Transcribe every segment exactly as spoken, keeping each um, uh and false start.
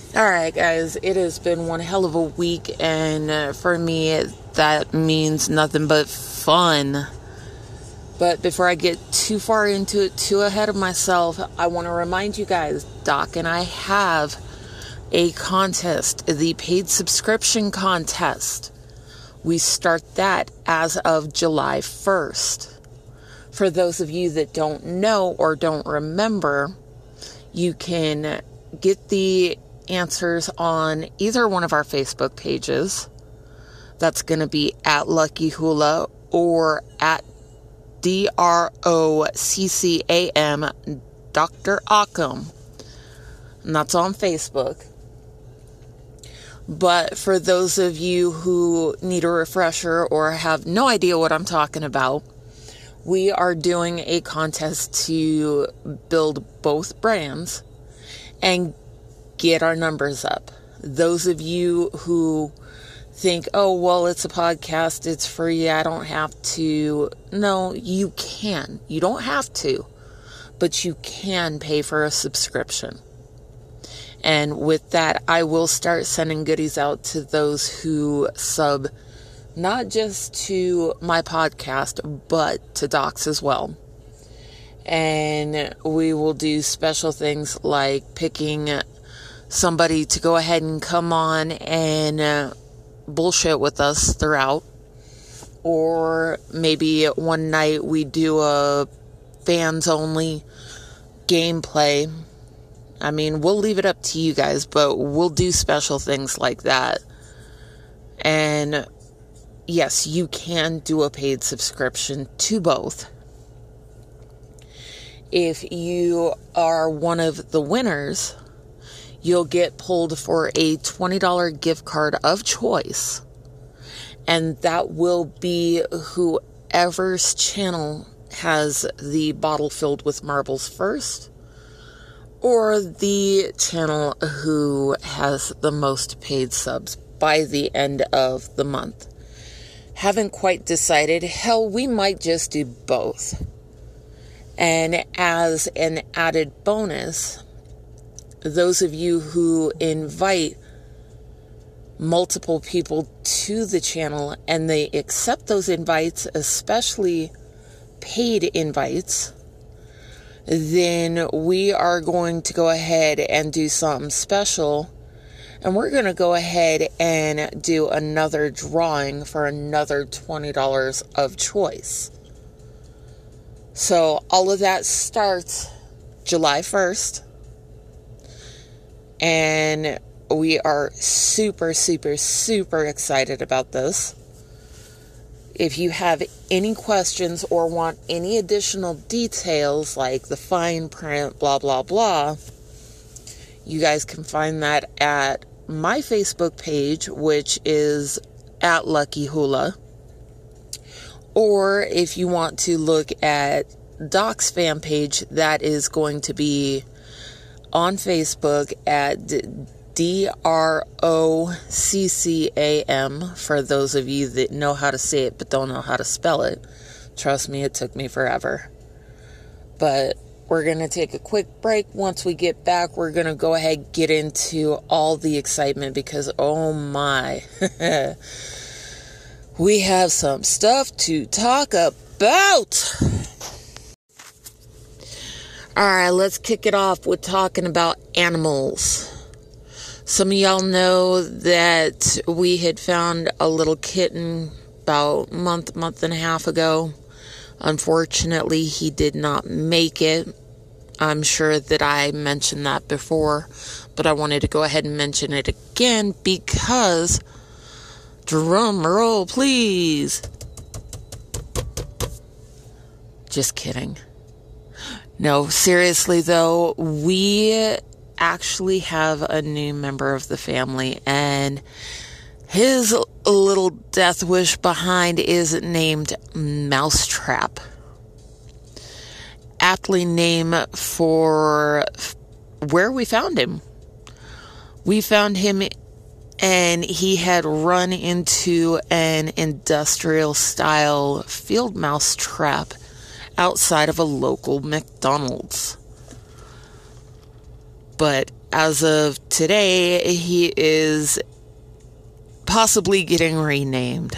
Alright guys, it has been one hell of a week, and uh, for me that means nothing but fun. But before I get too far into it, too ahead of myself, I want to remind you guys, Doc and I have a contest, the paid subscription contest. We start that as of July first. For those of you that don't know or don't remember, you can get the answers on either one of our Facebook pages. That's going to be at Lucky Hula or at D R O C C A M Doctor Occam. And that's on Facebook. But for those of you who need a refresher or have no idea what I'm talking about, we are doing a contest to build both brands and get our numbers up. Those of you who think, oh, well, it's a podcast, it's free, I don't have to. No, you can. You don't have to, but you can pay for a subscription. And with that, I will start sending goodies out to those who sub, not just to my podcast, but to Doc's as well. And we will do special things like picking somebody to go ahead and come on and uh, bullshit with us throughout. Or maybe one night we do a fans only gameplay. I mean, we'll leave it up to you guys, but we'll do special things like that. And yes, you can do a paid subscription to both. If you are one of the winners, you'll get pulled for a twenty dollars gift card of choice. And that will be whoever's channel has the bottle filled with marbles first, or the channel who has the most paid subs by the end of the month. Haven't quite decided. Hell, we might just do both. And as an added bonus, those of you who invite multiple people to the channel and they accept those invites, especially paid invites, then we are going to go ahead and do something special. And we're going to go ahead and do another drawing for another twenty dollars of choice. So all of that starts July first. And we are super, super, super excited about this. If you have any questions or want any additional details like the fine print, blah, blah, blah, you guys can find that at my Facebook page, which is at Lucky Hula. Or if you want to look at Doc's fan page, that is going to be on Facebook at D R O C C A M, for those of you that know how to say it but don't know how to spell it. Trust me, it took me forever. But we're going to take a quick break. Once we get back, we're going to go ahead and get into all the excitement because, oh my, we have some stuff to talk about. Alright, let's kick it off with talking about animals. Some of y'all know that we had found a little kitten about a month, month and a half ago. Unfortunately, he did not make it. I'm sure that I mentioned that before, but I wanted to go ahead and mention it again because, drum roll please. Just kidding. No, seriously though, we actually have a new member of the family, and his little death wish behind is named Mousetrap. Aptly named for where we found him. We found him and he had run into an industrial style field mouse trap outside of a local McDonald's. But as of today, he is possibly getting renamed.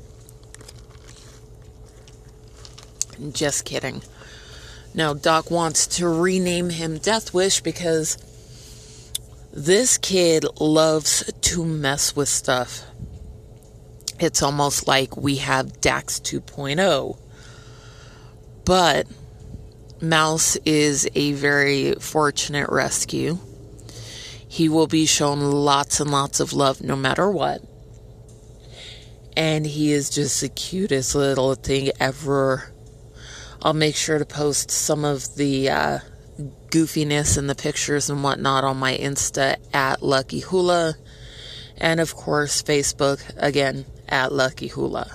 Just kidding. No, Doc wants to rename him Death Wish because this kid loves to mess with stuff. It's almost like we have Dax two point oh. But Mouse is a very fortunate rescue. He will be shown lots and lots of love no matter what. And he is just the cutest little thing ever. I'll make sure to post some of the uh, goofiness and the pictures and whatnot on my Insta at Lucky Hula. And of course, Facebook, again, at Lucky Hula.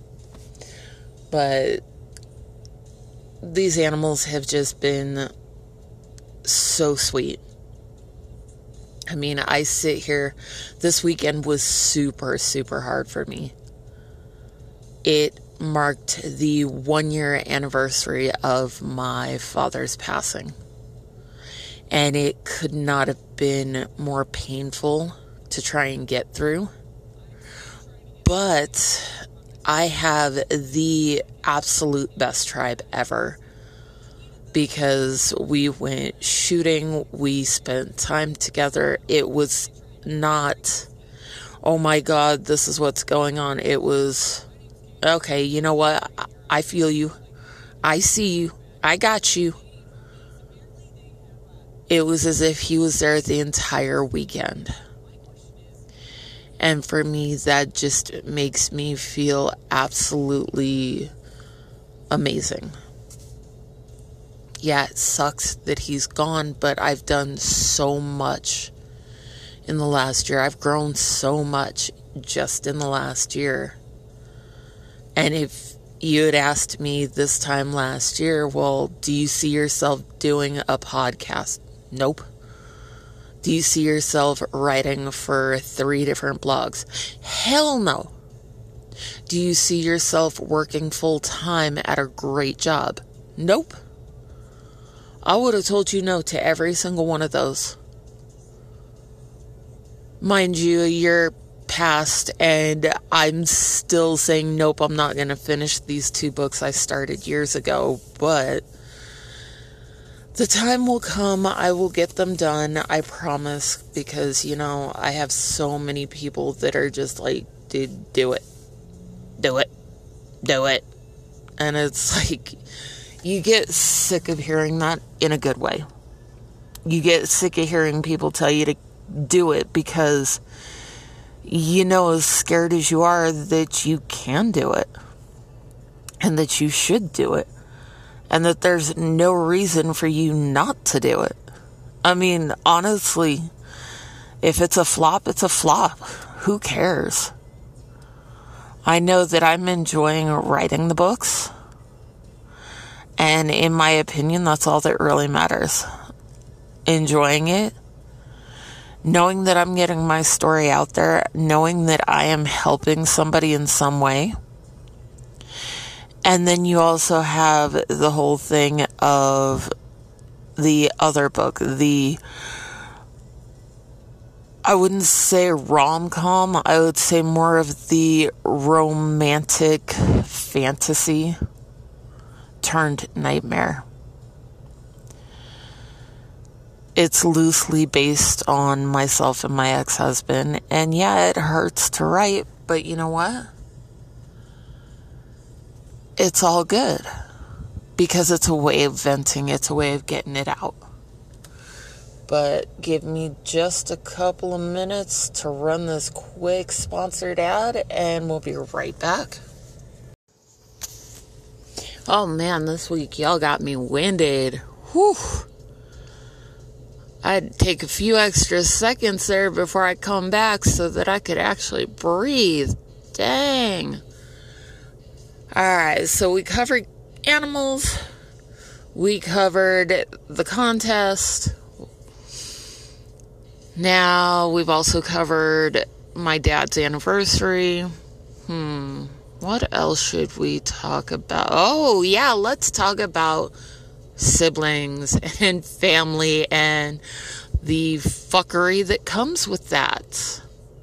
But these animals have just been so sweet. I mean, I sit here, this weekend was super, super hard for me. It marked the one year anniversary of my father's passing. And it could not have been more painful to try and get through. But I have the absolute best tribe ever. Because we went shooting, we spent time together. It was not, oh my God, this is what's going on. It was, okay, you know what? I feel you. I see you. I got you. It was as if he was there the entire weekend. And for me, that just makes me feel absolutely amazing. Yeah, it sucks that he's gone, but I've done so much in the last year. I've grown so much just in the last year. And if you had asked me this time last year, well, do you see yourself doing a podcast? Nope. Do you see yourself writing for three different blogs? Hell no. Do you see yourself working full time at a great job? Nope. I would have told you no to every single one of those. Mind you, a year passed and I'm still saying, nope, I'm not going to finish these two books I started years ago. But the time will come. I will get them done. I promise. Because, you know, I have so many people that are just like, dude, do it. Do it. Do it. And it's like, you get sick of hearing that in a good way. You get sick of hearing people tell you to do it because you know as scared as you are that you can do it. And that you should do it. And that there's no reason for you not to do it. I mean, honestly, if it's a flop, it's a flop. Who cares? I know that I'm enjoying writing the books. And in my opinion, that's all that really matters. Enjoying it. Knowing that I'm getting my story out there. Knowing that I am helping somebody in some way. And then you also have the whole thing of the other book. The, I wouldn't say rom-com. I would say more of the romantic fantasy turned nightmare. It's loosely based on myself and my ex-husband. And yeah, it hurts to write, but you know what? It's all good. Because it's a way of venting. It's a way of getting it out. But give me just a couple of minutes to run this quick sponsored ad and we'll be right back. Oh man, this week y'all got me winded. Whew. I'd take a few extra seconds there before I come back so that I could actually breathe. Dang. Alright, so we covered animals. We covered the contest. Now we've also covered my dad's anniversary. Hmm. What else should we talk about? Oh, yeah, let's talk about siblings and family and the fuckery that comes with that.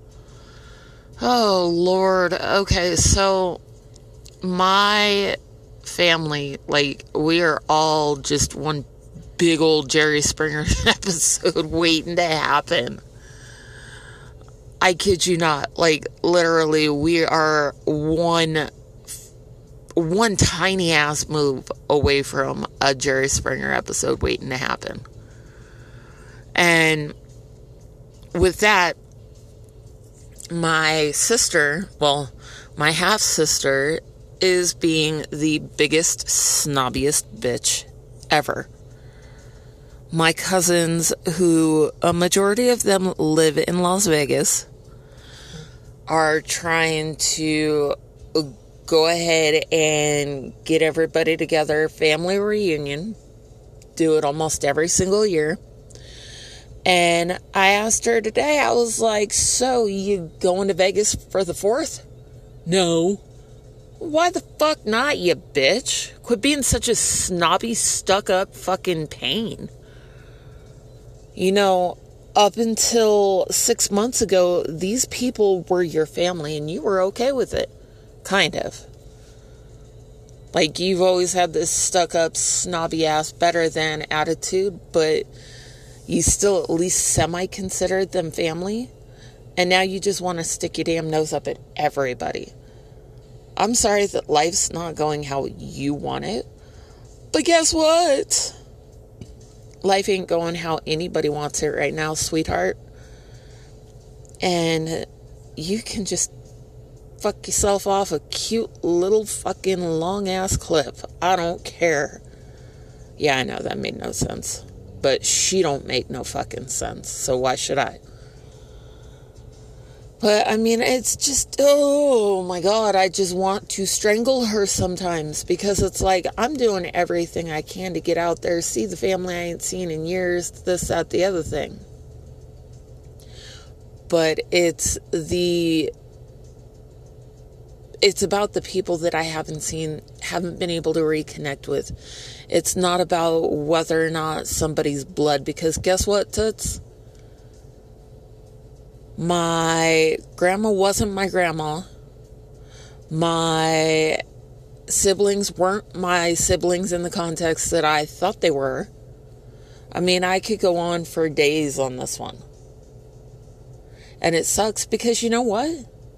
Oh, Lord. Okay, so my family, like, we are all just one big old Jerry Springer episode waiting to happen. I kid you not. Like, literally, we are one one tiny ass move away from a Jerry Springer episode waiting to happen. And with that, my sister, well, my half-sister is being the biggest, snobbiest bitch ever. My cousins, who a majority of them live in Las Vegas, are trying to go ahead and get everybody together, family reunion, do it almost every single year. And I asked her today, I was like, so you going to Vegas for the fourth? No. Why the fuck not, you bitch? Quit being such a snobby, stuck-up fucking pain. You know, up until six months ago, these people were your family and you were okay with it. Kind of. Like, you've always had this stuck-up, snobby-ass, better-than attitude, but you still at least semi-considered them family. And now you just want to stick your damn nose up at everybody. I'm sorry that life's not going how you want it. But guess what? Life ain't going how anybody wants it right now, sweetheart. And you can just fuck yourself off a cute little fucking long-ass clip. I don't care. Yeah, I know that made no sense. But she don't make no fucking sense. So why should I? But, I mean, it's just, oh my God, I just want to strangle her sometimes. Because it's like, I'm doing everything I can to get out there, see the family I ain't seen in years, this, that, the other thing. But it's the, it's about the people that I haven't seen, haven't been able to reconnect with. It's not about whether or not somebody's blood. Because guess what, Toots? My grandma wasn't my grandma. My siblings weren't my siblings in the context that I thought they were. I mean, I could go on for days on this one. And it sucks because you know what?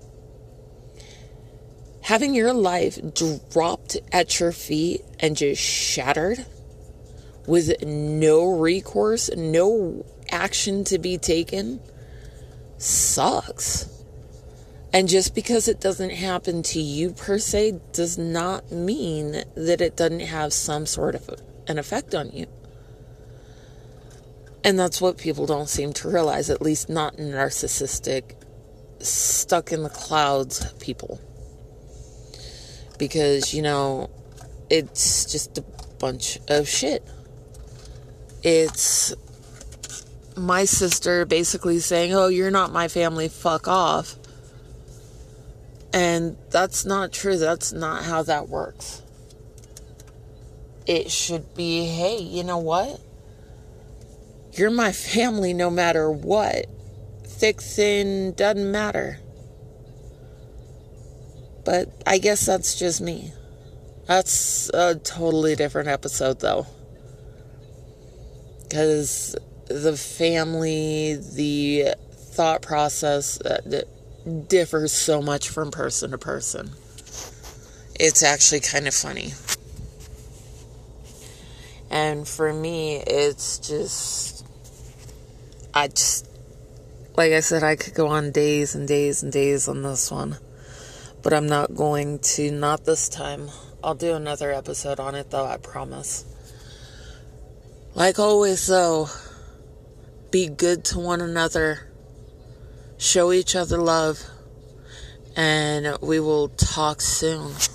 Having your life dropped at your feet and just shattered with no recourse, no action to be taken, sucks. And just because it doesn't happen to you per se does not mean that it doesn't have some sort of an effect on you. And that's what people don't seem to realize, at least not narcissistic, stuck in the clouds people. Because, you know, it's just a bunch of shit. It's my sister basically saying, oh, you're not my family, fuck off. And that's not true. That's not how that works. It should be, hey, you know what? You're my family no matter what. Thick, thin, doesn't matter. But I guess that's just me. That's a totally different episode, though. Because the family, the thought process uh, differs so much from person to person. It's actually kind of funny. And for me, it's just, I just, like I said, I could go on days and days and days on this one. But I'm not going to, not this time. I'll do another episode on it, though, I promise. Like always, though, be good to one another. Show each other love. And we will talk soon.